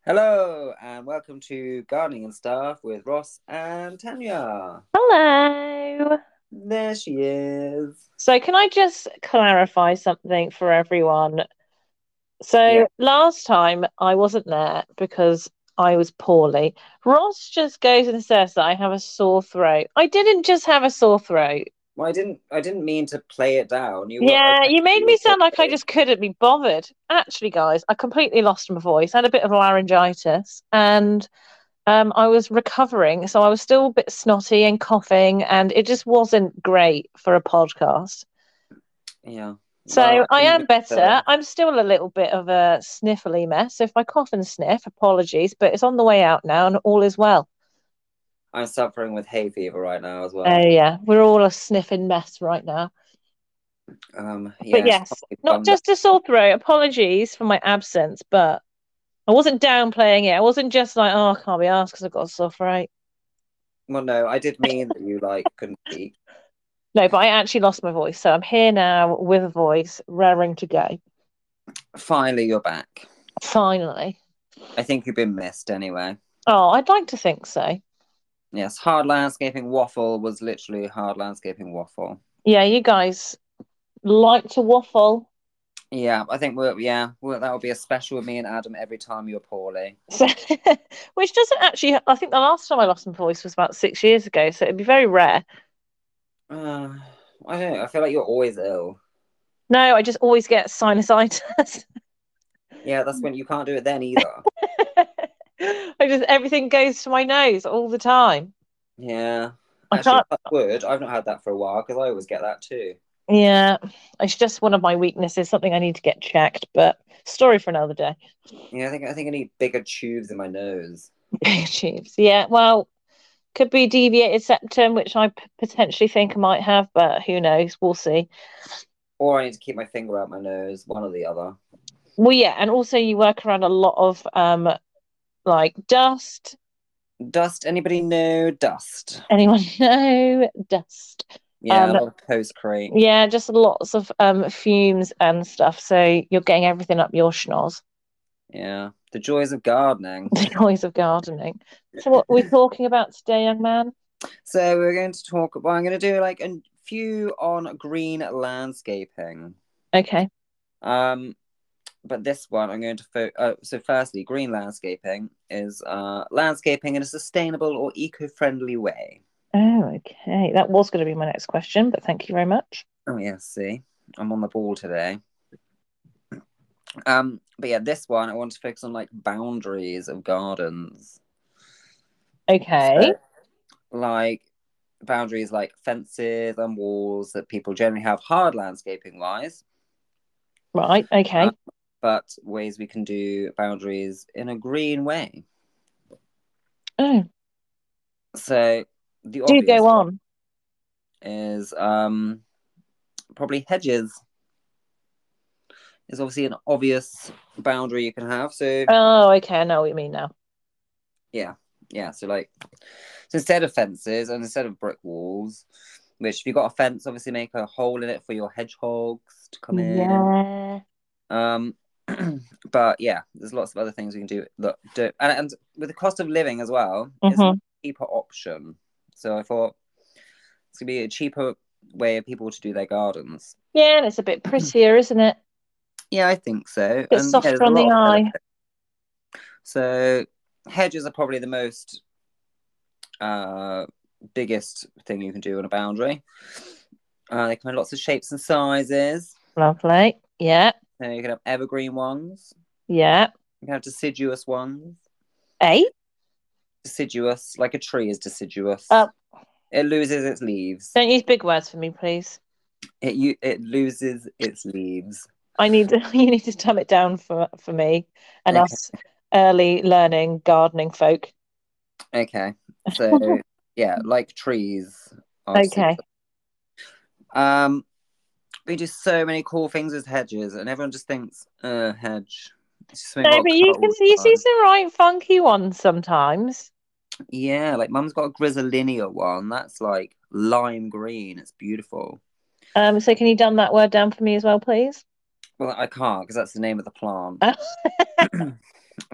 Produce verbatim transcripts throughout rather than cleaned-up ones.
Hello and welcome to Gardening and Stuff with Ross and Tanya. Hello. There she is. So, can I just clarify something for everyone? Yeah. So, last time I wasn't there because I was poorly. Ross just goes and says that I have a sore throat. I didn't just have a sore throat. Well, I didn't. I didn't mean to play it down. You were. Yeah, you made You me were sound like I poorly. just couldn't be bothered. Actually, guys, I completely lost my voice. I had a bit of laryngitis and um, I was recovering. So, I was still a bit snotty and coughing, and it just wasn't great for a podcast. Yeah. Well, So I I think am that uh, better. I'm still a little bit of a sniffly mess. So if I cough and sniff, apologies, but it's on the way out now and all is well. I'm suffering with hay fever right now as Oh well. yeah, we're all a sniffing mess right now. Um. But Yeah. She's yes, probably not bummed out. just a sore throat. Apologies for my absence, but I wasn't downplaying it. I wasn't just like, oh, I can't be asked because I've got a sore throat. Well, no, I did mean that you like couldn't speak. No, but I actually lost my voice. So I'm here now with a voice, raring to go. Finally, you're back. Finally. I think you've been missed anyway. Oh, I'd like to think so. Yes, hard landscaping waffle was literally hard landscaping waffle. Yeah, you guys like to waffle. Yeah, I think we're yeah, we're, that will be a special with me and Adam every time you're poorly. So, which doesn't actually, I think the last time I lost my voice was about six years ago, so it'd be very rare. Uh, I don't know. I feel like you're always ill. No, I just always get sinusitis. Yeah, that's when you can't do it then either. I just, everything goes to my nose all the time. Yeah, I actually, can't, touch wood. I've not had that for a while because I always get that too. yeah, it's just one of my weaknesses, something I need to get checked, but story for another day. Yeah, I think I think I need bigger tubes in my nose, Chiefs. Yeah, well, could be deviated septum, which I p- potentially think I might have, but who knows? We'll see. or I need to keep my finger out my nose. One or the other. Well, yeah, and also you work around a lot of um like dust. Dust. Anybody know dust? Anyone know dust? Yeah, a Um, lot of post-crate. yeah, just lots of um fumes and stuff. So you're getting everything up your schnoz. Yeah, the joys of gardening. The joys of gardening. So what are we talking about today, young man? So we're going to talk. Well, I'm going to do like a few on green landscaping. Okay. Um, but this one I'm going to fo- uh, so firstly, green landscaping is uh landscaping in a sustainable or eco-friendly way. Oh, okay. That was going to be my next question, but thank you very much. Oh yeah, see, I'm on the ball today. Um, but yeah, this one I want to focus on like boundaries of gardens. Okay. So like boundaries like fences and walls that people generally have hard landscaping wise, Right. uh, Okay. but ways we can do boundaries in a green way. Oh, So the do obvious go one on. is um probably hedges is obviously an obvious boundary you can have. So Oh, okay. I know what you mean now. yeah, yeah. So like, so instead of fences and instead of brick walls, which if you've got a fence, obviously make a hole in it for your hedgehogs to come in. Yeah. Um, but yeah, there's lots of other things we can do that do, and, and with the cost of living as well, it's a much Mm-hmm. cheaper option. So I thought it's gonna be a cheaper way of people to do their gardens. Yeah, and it's a bit prettier, isn't it? Yeah, I think so. Bit And yeah, softer there's a on lot the of eye. benefits. So hedges are probably the most uh biggest thing you can do on a boundary. Uh, they come in lots of shapes and sizes. Lovely. Yeah. So you can have evergreen ones. Yeah. You can have deciduous ones. Eight. Deciduous, like a tree is deciduous. Uh, It loses its leaves. don't use big words for me, please. It you it loses its leaves. I need you need to dumb it down for for me and Okay. us early learning gardening folk. Okay. So yeah, like trees are Okay. deciduous. Um, we do so many cool things with hedges, and everyone just thinks, uh, hedge. It's just something No, got but to you cut can all see you the see time. some right funky ones sometimes. Yeah, like mum's got a Grizzolinia one. That's like lime green. It's beautiful. Um, so can you dumb that word down for me as well, please? Well, I can't because that's the name of the plant.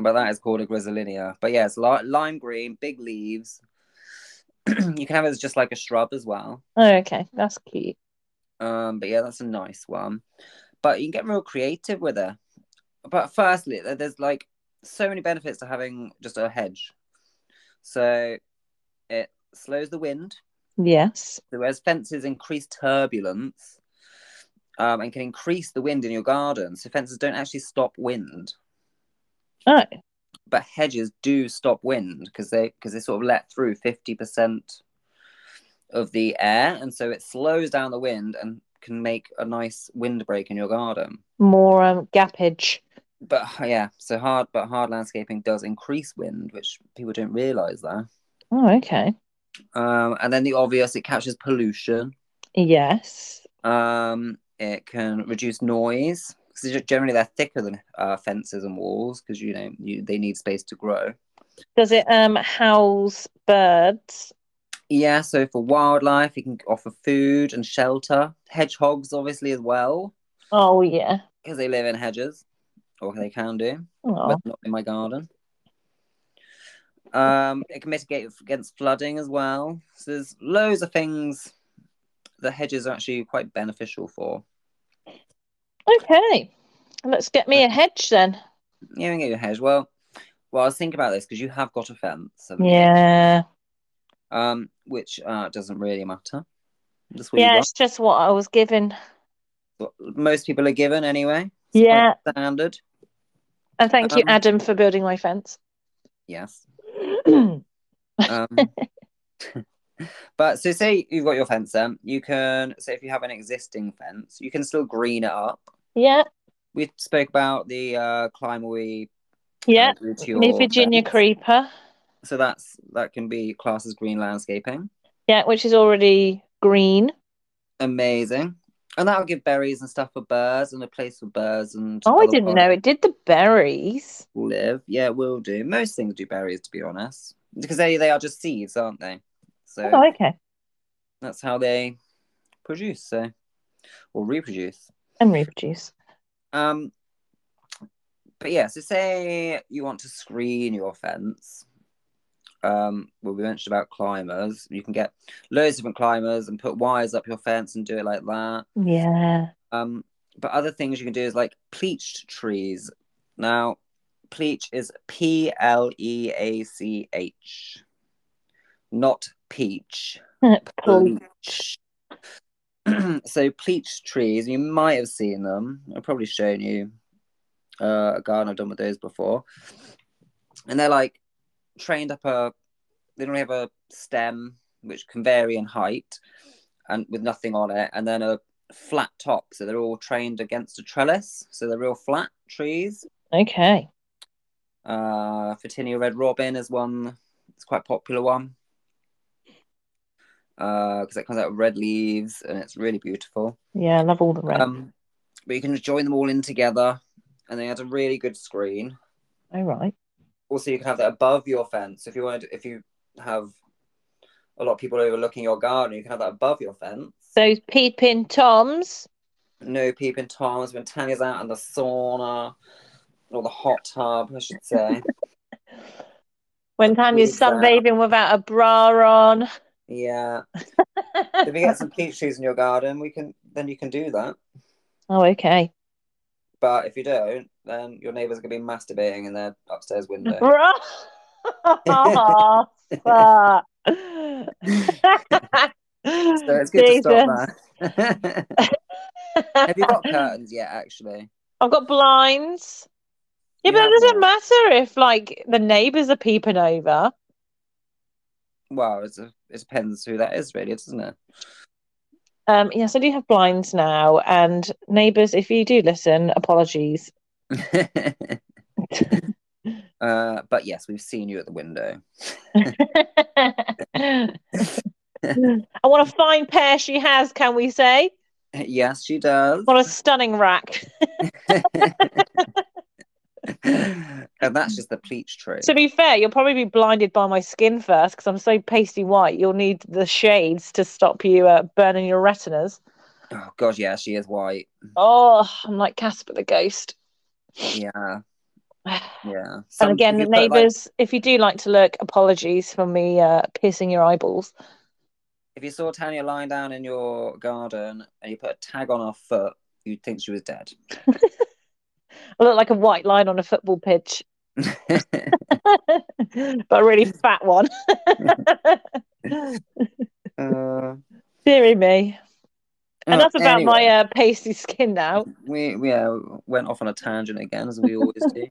but that is called a Grisilia. But yeah, it's li- lime green, big leaves. You can have it as just like a shrub as well. Oh, okay, that's cute. Um, but yeah, that's a nice one. But you can get real creative with it. But firstly, there's like so many benefits to having just a hedge. So it slows the wind. Yes. So whereas fences increase turbulence um, and can increase the wind in your garden. So fences don't actually stop wind. Oh. But hedges do stop wind because they because they sort of let through fifty percent of the air, and so it slows down the wind and can make a nice windbreak in your garden. More um, gappage. But yeah, so hard but hard landscaping does increase wind, which people don't realise that. Oh, okay. Um, and then the obvious, it captures pollution. Yes. Um, it can reduce noise because generally they're thicker than uh, fences and walls because you know you, they need space to grow. Does it um house birds? Yeah, so for wildlife, you can offer food and shelter. Hedgehogs, obviously, as well, Oh yeah. because they live in hedges, or they can do, Oh. but not in my garden. Um, it can mitigate against flooding as well. So there's loads of things that hedges are actually quite beneficial for. Okay. Let's get me a hedge then. Yeah, we can get you a hedge. Well, well, I was thinking about this because you have got a fence, haven't you? Yeah. Um, which uh, doesn't really matter. That's what you Yeah, got. it's just what I was given. What most people are given anyway. It's Yeah. quite standard. And thank you, Um, Adam, for building my fence. yes. Um, but so say you've got your fence then, you can say if you have an existing fence, you can still green it up. Yeah. We spoke about the uh climber we Yeah. uh, grew to Me your Virginia fence. creeper. So that's that can be classed as green landscaping. Yeah, which is already green. Amazing. And that'll give berries and stuff for birds and a place for birds and Oh, I other didn't know it did the berries. will live. Yeah, it will do. Most things do berries, to be honest, because they they are just seeds, aren't they? So Oh, okay. that's how they produce, so or reproduce. And reproduce. Um, but yeah, so say you want to screen your fence. Um, well, we mentioned about climbers. You can get loads of different climbers and put wires up your fence and do it like that. Yeah. Um, but other things you can do is like pleached trees. Now, pleach is P L E A C H, not peach. Pleach. So pleached trees, you might have seen them. I've probably shown you uh, a garden I've done with those before, and they're like trained up a. They don't have a stem which can vary in height, and with nothing on it, and then a flat top. So they're all trained against a trellis. So they're real flat trees. Okay. Uh, Photinia Red Robin is one. It's quite a popular one. Because uh, it comes out with red leaves and it's really beautiful. Yeah, I love all the red. Um, but you can just join them all in together, and they had a really good screen. Oh, right. Also, you can have that above your fence if you wanted. If you have a lot of people overlooking your garden, you can have that above your fence. Those peeping toms. No peeping toms when Tanya's out in the sauna or the hot tub, I should say. When Tanya's sunbathing without a bra on. Yeah. If you get some peach trees in your garden, we can then you can do that. Oh, okay. But if you don't, then your neighbours are gonna be masturbating in their upstairs window. Oh, fuck. So it's good Jesus. To stop that. Have you got curtains yet, actually? I've got blinds. Yeah, you but it doesn't matter if, like, the neighbours are peeping over. Well, it's a, it depends who that is, really, doesn't it? Um, yes, I do have blinds now, and neighbours, if you do listen, apologies. uh, but yes, we've seen you at the window. I want a fine pair she has, can we say? Yes, she does. What a stunning rack. And that's just the pleach tree. To be fair, you'll probably be blinded by my skin first because I'm so pasty white. You'll need the shades to stop you uh, burning your retinas. Oh, God, yeah, she is white. Oh, I'm like Casper the Ghost. Yeah. Yeah. And Some again, if the you put like neighbours, if you do like to look, apologies for me uh, piercing your eyeballs. if you saw Tanya lying down in your garden and you put a tag on her foot, you'd think she was dead. I look like a white line on a football pitch, but a really fat one. uh, Deary me. uh, Enough about my anyway, uh, pasty skin now. we we uh, went off on a tangent again, as we always do.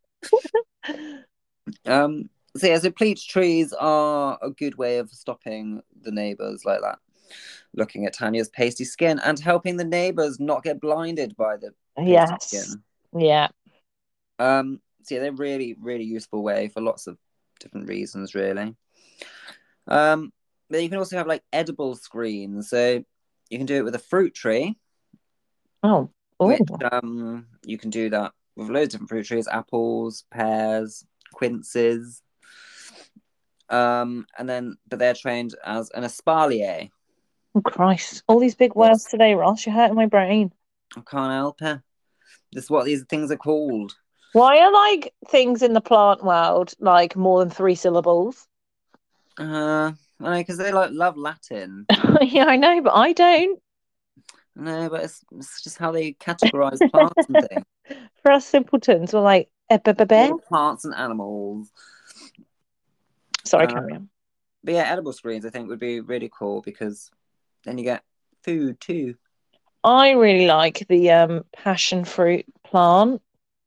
Um, so yeah, so pleach trees are a good way of stopping the neighbours like that, looking at Tanya's pasty skin and helping the neighbours not get blinded by the pasty Yes. skin. Yeah. Um, so yeah, they're really, really useful way for lots of different reasons, really. Um, but you can also have like edible screens. So you can do it with a fruit tree, Oh. which Oh. um you can do that with loads of different fruit trees, apples, pears, quinces. Um, and then but they're trained as an espalier. Oh, Christ. All these big words What's today, Ross. You're hurting my brain. I can't help it. This is what these things are called. Why are like things in the plant world like more than three syllables? Uh, because they like love Latin. Yeah, I know, but I don't. No, but it's, it's just how they categorize plants and things. For us simpletons, we're like, eh, be- be- be. All plants and animals. Sorry, Uh, carry on. but yeah, edible screens I think would be really cool because then you get food too. I really like the um passion fruit plant.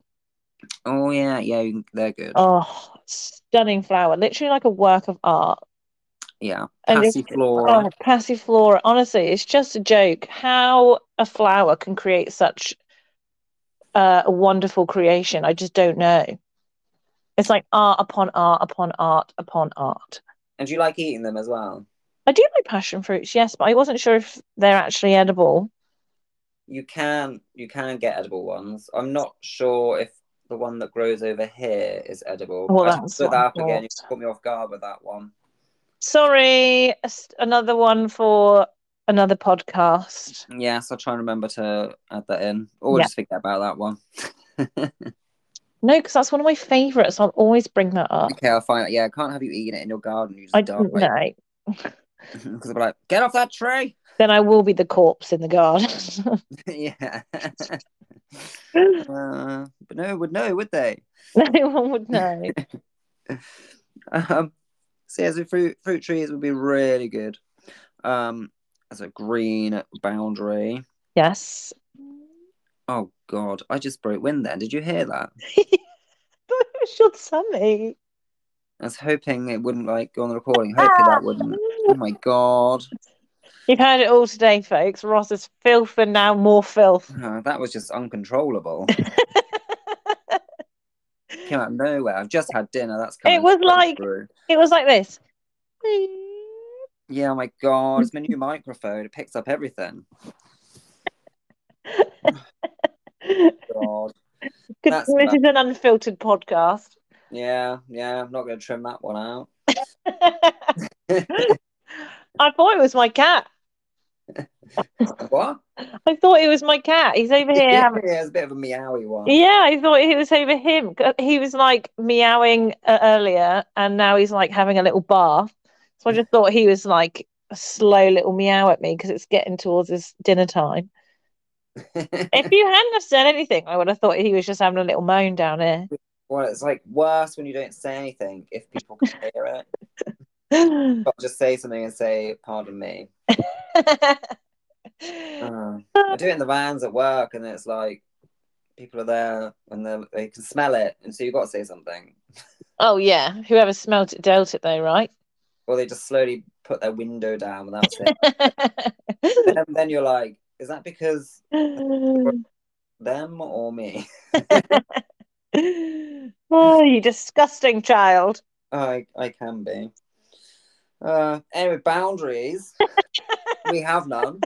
Oh yeah, yeah, you can- they're good. Oh, stunning flower, literally like a work of art. Yeah, And just passiflora. oh, passiflora. Honestly, it's just a joke how a flower can create such uh, a wonderful creation. I just don't know. It's like art upon art upon art upon art. And do you like eating them as well? I do like passion fruits, yes, but I wasn't sure if they're actually edible. You can you can get edible ones. I'm not sure if the one that grows over here is edible. Well, I should that's put what I that up again. thought. You put me off guard with that one. Sorry, s- another one for another podcast. Yes, I'll try and remember to add that in. Or we'll Yeah. just forget about that one. No, because that's one of my favourites. I'll always bring that up. Okay, I'll find it. Yeah, I can't have you eating it in your garden. You I just die. don't know. Because I'll be like, get off that tree. Then I will be the corpse in the garden. Yeah. uh, but no one would know, would they? No one would know. Um, so yeah, so fruit fruit trees would be really good. Um, as a green boundary. Yes. Oh God, I just broke wind then. Did you hear that? Should Sammy. I was hoping it wouldn't like go on the recording. Hopefully that wouldn't. Oh my God. You've heard it all today, folks. Ross is filth and now more filth. Uh, that was just uncontrollable. Came out of nowhere. I've just had dinner. That's coming It was straight like through. it was like this. Yeah, oh my God, it's my new microphone. It picks up everything. God. Good, That's this bad. is an unfiltered podcast. Yeah, yeah, I'm not going to trim that one out. I thought it was my cat. What? I thought it was my cat. He's over here Yeah, having. it's a bit of a meowy one. Yeah, I thought it was over him. He was like meowing uh, earlier, and now he's like having a little bath. So I just thought he was like a slow little meow at me because it's getting towards his dinner time. If you hadn't have said anything, I would have thought he was just having a little moan down here. Well, it's like worse when you don't say anything if people can hear it. But just say something and say, pardon me. Uh, I do it in the vans at work, and it's like people are there and they they can smell it, and so you've got to say something. Oh yeah, whoever smelt it dealt it though, right? Or they just slowly put their window down and that's it. then, then you're like, is that because them or me? Oh, you disgusting child. I I can be. Uh, anyway, boundaries. We have none.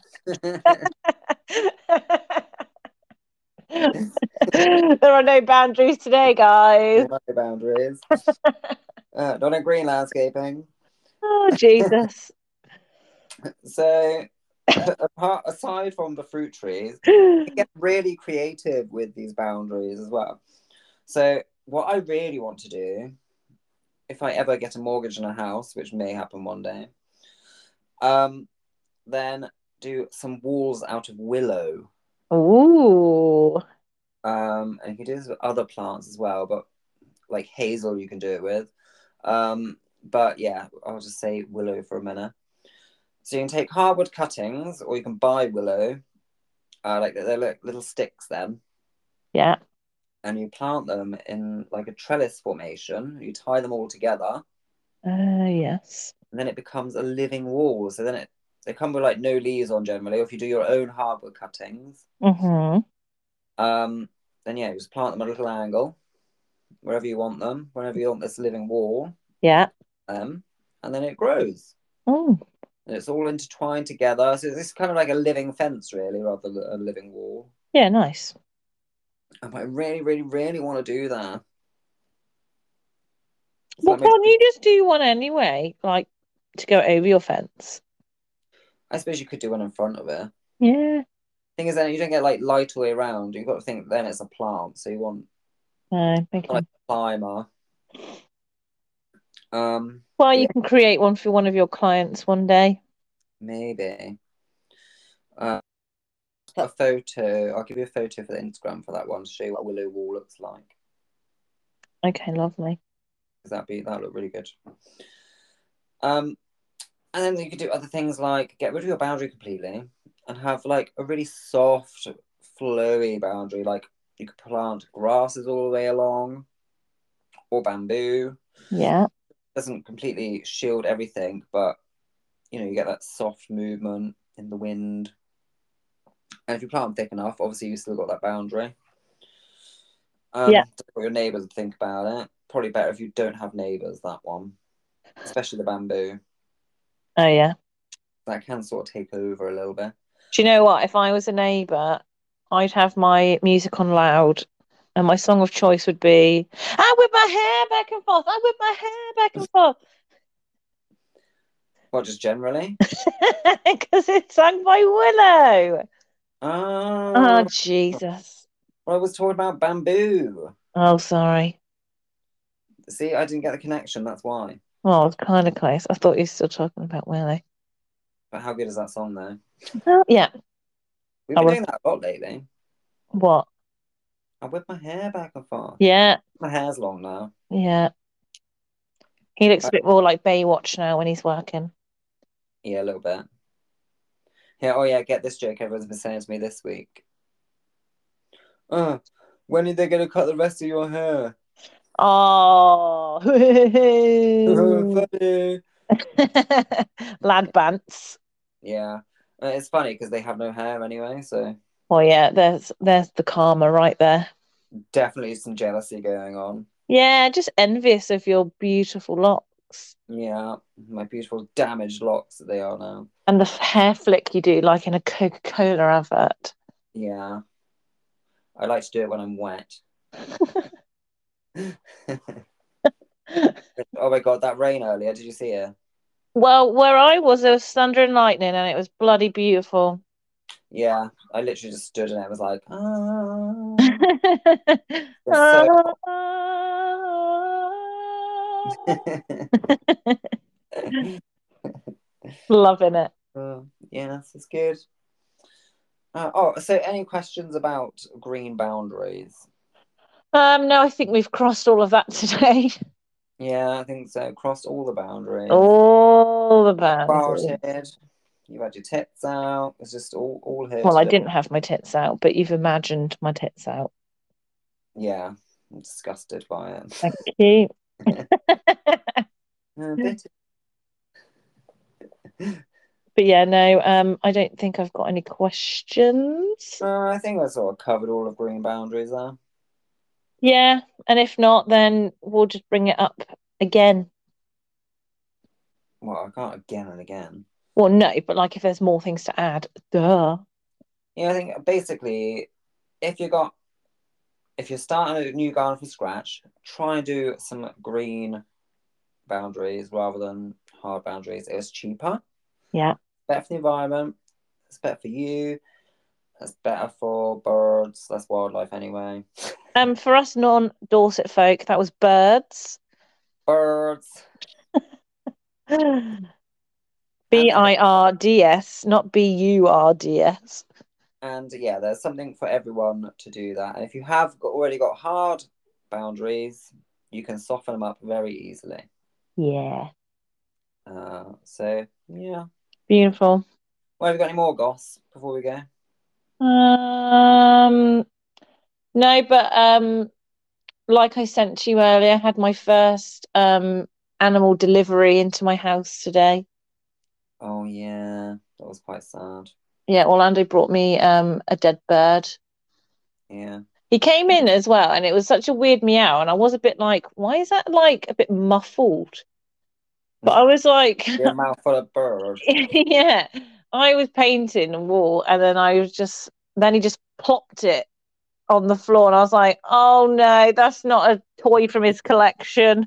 There are no boundaries today, guys. No boundaries. Uh, not in green landscaping. Oh, Jesus. So, apart aside from the fruit trees, you get really creative with these boundaries as well. So what I really want to do, if I ever get a mortgage on a house, which may happen one day, um, then do some walls out of willow. Ooh. Um, and you can do this with other plants as well, but like hazel, you can do it with. Um, but yeah, I'll just say willow for a minute. So you can take hardwood cuttings, or you can buy willow, uh, like they're like little sticks then, Yeah. and you plant them in like a trellis formation. You tie them all together, Uh, yes. and then it becomes a living wall. So then it they come with like no leaves on generally. Or if you do your own hardwood cuttings, Mm-hmm. um, then yeah, you just plant them at a little angle wherever you want them, whenever you want this living wall, Yeah. um, and then it grows. Mm. And it's all intertwined together. So it's kind of like a living fence, really, rather than a living wall. Yeah, nice. And I really, really, really want to do that. It's Well, like my, can't you just do one anyway, like to go over your fence? I suppose you could do one in front of it. Yeah. Thing is, then you don't get like light all the way around. You've got to think then it's a plant, so you want No, like okay. a climber. Um, Well, you yeah, can create one for one of your clients one day. maybe. Uh, a photo. I'll give you a photo for the Instagram for that one to show you what a willow wall looks like. Okay, lovely. Because that'd be that look really good. Um, and then you could do other things like get rid of your boundary completely and have like a really soft, flowy boundary. Like you could plant grasses all the way along or bamboo. Yeah. Doesn't completely shield everything, but you know, you get that soft movement in the wind. And if you plant them thick enough, obviously you still got that boundary. Um, Yeah. don't know what your neighbours would think about it. Probably better if you don't have neighbours, that one. Especially the bamboo. Oh, yeah. That can sort of take over a little bit. Do you know what? If I was a neighbour, I'd have my music on loud, and my song of choice would be "I whip my hair back and forth. I whip my hair back and forth," What, just generally? because it's sung by Willow. Oh, Oh, Jesus. well, I was talking about bamboo. Oh, sorry. See, I didn't get the connection, that's why. Well, it's kind of close. I thought you were still talking about Willow. But how good is that song, though? Oh, yeah. We've I been was. doing that a lot lately. What? I whip my hair back and forth. Yeah. My hair's long now. Yeah. He looks Uh, a bit more like Baywatch now when he's working. yeah, a little bit. Yeah, oh yeah, get this joke everyone's been saying to me this week. Uh, when are they going to cut the rest of your hair? Oh. Funny. Lad Bants. Yeah, uh, it's funny because they have no hair anyway, so Oh yeah, there's there's the karma right there. definitely some jealousy going on. Yeah, just envious of your beautiful locks Yeah, my beautiful damaged locks that they are now. and the hair flick you do like in a Coca-Cola advert. Yeah, I like to do it when I'm wet. Oh my God, that rain earlier, did you see it? Well, where I was, there was thunder and lightning, and it was bloody beautiful. Yeah, I literally just stood and it was like, ah. It was so hot. Loving it. Uh, yes, it's good. Uh, oh, so any questions about green boundaries? Um, no, I think we've crossed all of that today. Yeah, I think so. Crossed all the boundaries. All the boundaries. Farted. You had your tits out. It's just all, all here Well, I today. didn't have my tits out, but you've imagined my tits out. Yeah, I'm disgusted by it. Thank you. A bit. But yeah, no, um, I don't think I've got any questions. Uh, I think I sort of covered all of green boundaries there. Yeah, and if not, then we'll just bring it up again. Well, I can't again and again. Well, no, but like if there's more things to add, duh. Yeah, I think basically, if you got, if you're starting a new garden from scratch, try and do some green boundaries rather than hard boundaries. It's cheaper, Yeah. better for the environment, it's better for you. It's better for birds, less wildlife anyway. Um, for us non-Dorset folk, that was birds. Birds. B And I R D S, not B U R D S. and yeah, there's something for everyone to do that. And if you have got, already got hard boundaries, you can soften them up very easily. Yeah. Uh, so yeah. Beautiful. Well, have you got any more goss before we go? Um, no, but um, like I sent to you earlier, I had my first um animal delivery into my house today. Oh yeah, that was quite sad. Yeah, Orlando brought me um a dead bird. Yeah. He came in as well, and it was such a weird meow, and I was a bit like, why is that like a bit muffled? But I was like, Your mouth full of bird. yeah, I was painting a wall, and then I was just, then he just plopped it on the floor, and I was like, oh no, that's not a toy from his collection.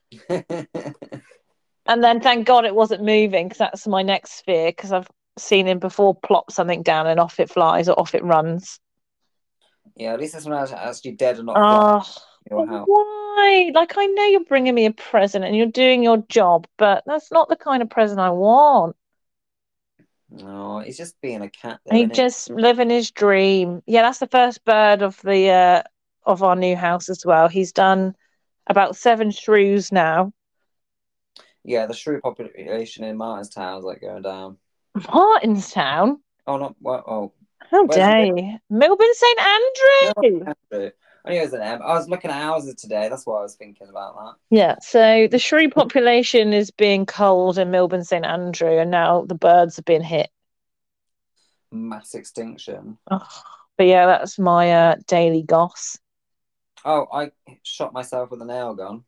And then thank God it wasn't moving, because that's my next fear, because I've seen him before plop something down and off it flies or off it runs. Yeah, at least this one is actually dead and not flying Oh, in your house. why? Like, I know you're bringing me a present and you're doing your job, but that's not the kind of present I want. No, he's just being a cat though, He isn't it? just living his dream. Yeah, that's the first bird of the uh of our new house as well. He's done about seven shrews now. Yeah, the shrew population in Martinstown is like going down. Martinstown? Oh, not well. Oh, How where's dare it? you? Melbourne Saint No, Andrew. Andrew. I knew it was an M. I was looking at houses today. That's why I was thinking about that. Yeah, so the shrew population is being culled in Melbourne Saint Andrew, and now the birds have been hit. Mass extinction. Oh, but yeah, that's my uh, daily goss. Oh, I shot myself with a nail gun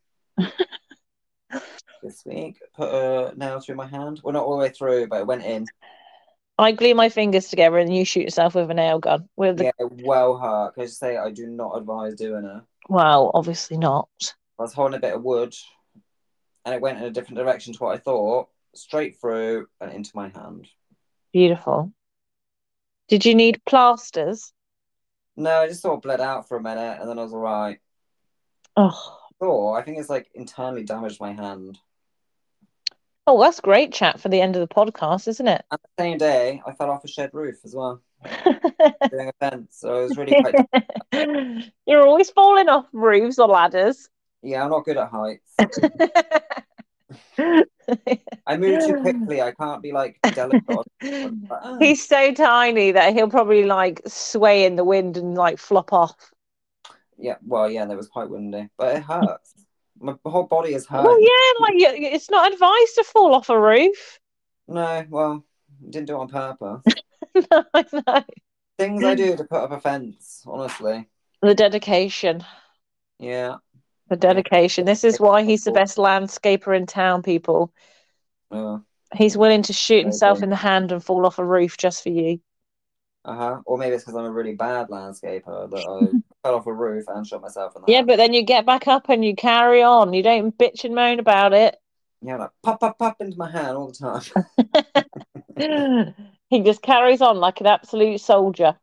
this week. Put a nail through my hand. Well, not all the way through, but it went in. I glue my fingers together and you shoot yourself with a nail gun. With the Yeah, it well hurt. Can I just say I do not advise doing it. Well, obviously not. I was holding a bit of wood, and it went in a different direction to what I thought, straight through and into my hand. Beautiful. Did you need plasters? No, I just sort of bled out for a minute, and then I was all right. Oh, Oh, I think it's like internally damaged my hand. oh, that's great chat for the end of the podcast, isn't it? And the same day, I fell off a shed roof as well, doing a fence. So I was really quite. You're always falling off roofs or ladders. Yeah, I'm not good at heights. I move too quickly. I can't be like delicate. Like, oh. He's so tiny that he'll probably like sway in the wind and like flop off. Yeah, well, yeah, that was quite windy, but it hurts. My whole body is hurting. Well, yeah, like it's not advised to fall off a roof. No, well, didn't do it on purpose. No, I know. Things I do to put up a fence, honestly. The dedication. Yeah. The dedication. This is why he's the best landscaper in town, people. Uh, He's willing to shoot himself maybe. in the hand and fall off a roof just for you. Uh-huh. Or maybe it's because I'm a really bad landscaper that I fell off a roof and shot myself in the Yeah, hand. but then you get back up and you carry on. You don't bitch and moan about it. Yeah, like pop, pop, pop into my hand all the time. He just carries on like an absolute soldier.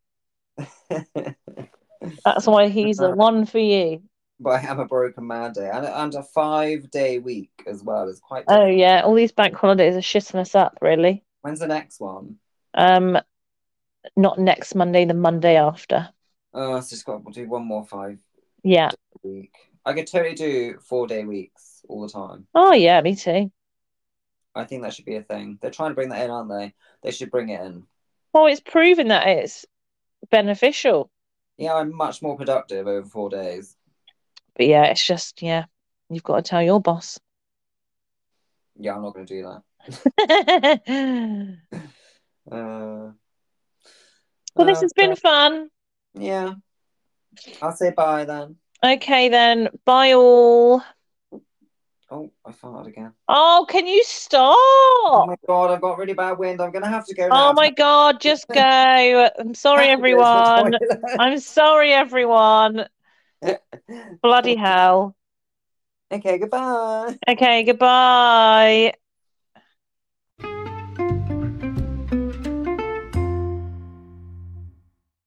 That's why he's the one for you. But I am a broken man day. And, and a five-day week as well is quite difficult. Oh, difficult. yeah. All these bank holidays are shitting us up, really. When's the next one? Um, Not next Monday, the Monday after. Oh, it's just got to do one more five. Yeah. Week. I could totally do four-day weeks all the time. Oh, yeah, me too. I think that should be a thing. They're trying to bring that in, aren't they? They should bring it in. Well, it's proven that it's beneficial. Yeah, I'm much more productive over four days. But yeah, it's just, yeah, you've got to tell your boss. Yeah, I'm not going to do that. uh, well, this uh, has been fun. Yeah. I'll say bye then. Okay, then. Bye all. Oh, I farted again. Oh, can you stop? Oh my God, I've got really bad wind. I'm going to have to go now. Oh my God, just go. I'm sorry, everyone. I'm sorry, everyone. Bloody hell. Okay, goodbye. Okay, goodbye.